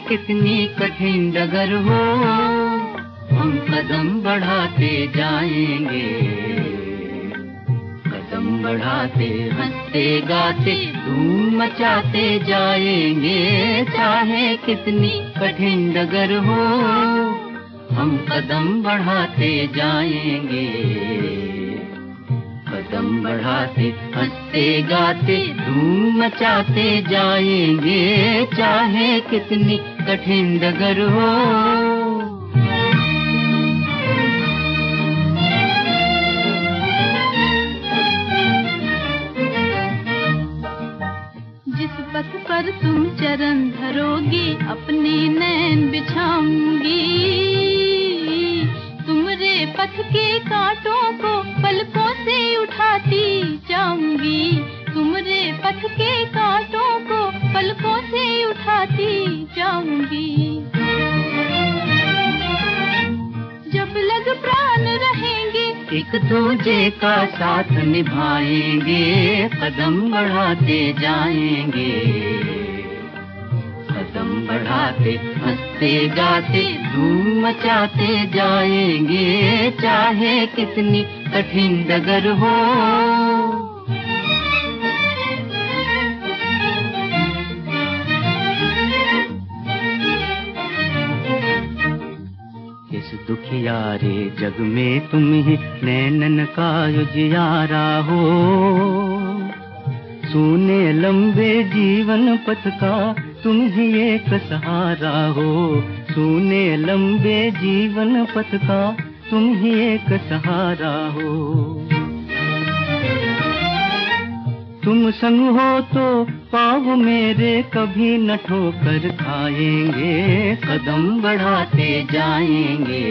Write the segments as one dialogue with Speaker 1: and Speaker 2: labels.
Speaker 1: कितनी कठिन डगर हो, हम कदम बढ़ाते जाएंगे, कदम बढ़ाते हंसते गाते धूम मचाते जाएंगे। चाहे कितनी कठिन डगर हो, हम कदम बढ़ाते जाएंगे, कदम बढ़ाते हंसते गाते धूम मचाते जाएंगे। चाहे कितनी कठिन डगर हो।
Speaker 2: जिस पथ पर तुम चरण धरोगी, अपने नैन बिछाऊंगी, तुमरे पथ के कांटों को पलकों से उठाती जाऊंगी, तुमरे पथ के कांटों को पलकों से उठाती जाऊंगी। जब लग प्राण रहेंगे,
Speaker 1: एक दूजे का साथ निभाएंगे, कदम बढ़ाते जाएंगे, कदम बढ़ाते हंसते गाते धूम मचाते जाएंगे। चाहे कितनी कठिन डगर हो। इस दुखियारे जग में तुम ही नैनन का उजियारा हो, सूने लंबे जीवन पथ का तुम ही एक सहारा हो, सूने लंबे जीवन पथ का तुम ही एक सहारा हो। तुम संग हो तो पाँव मेरे कभी न ठोकर खाएंगे, कदम बढ़ाते जाएंगे,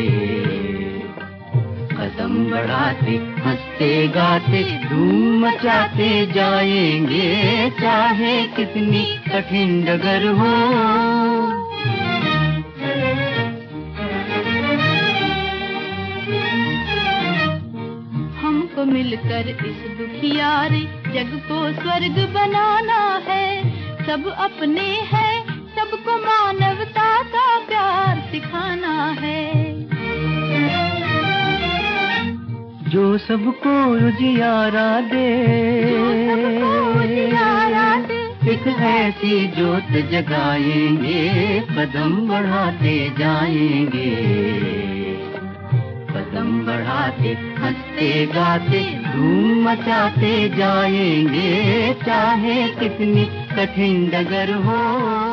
Speaker 1: कदम बढ़ाते हंसते गाते धूम मचाते जाएंगे। चाहे कितनी कठिन डगर हो।
Speaker 2: हमको मिलकर इस दुखियारे जग को स्वर्ग बनाना है। सब अपने हैं, सबको मानवता का प्यार सिखाना है।
Speaker 1: जो सबको उजियारा दे, एक ऐसी जोत जगाएंगे, कदम बढ़ाते जाएंगे, कदम बढ़ाते हंसते गाते धूम मचाते जाएंगे। चाहे कितनी कठिन डगर हो।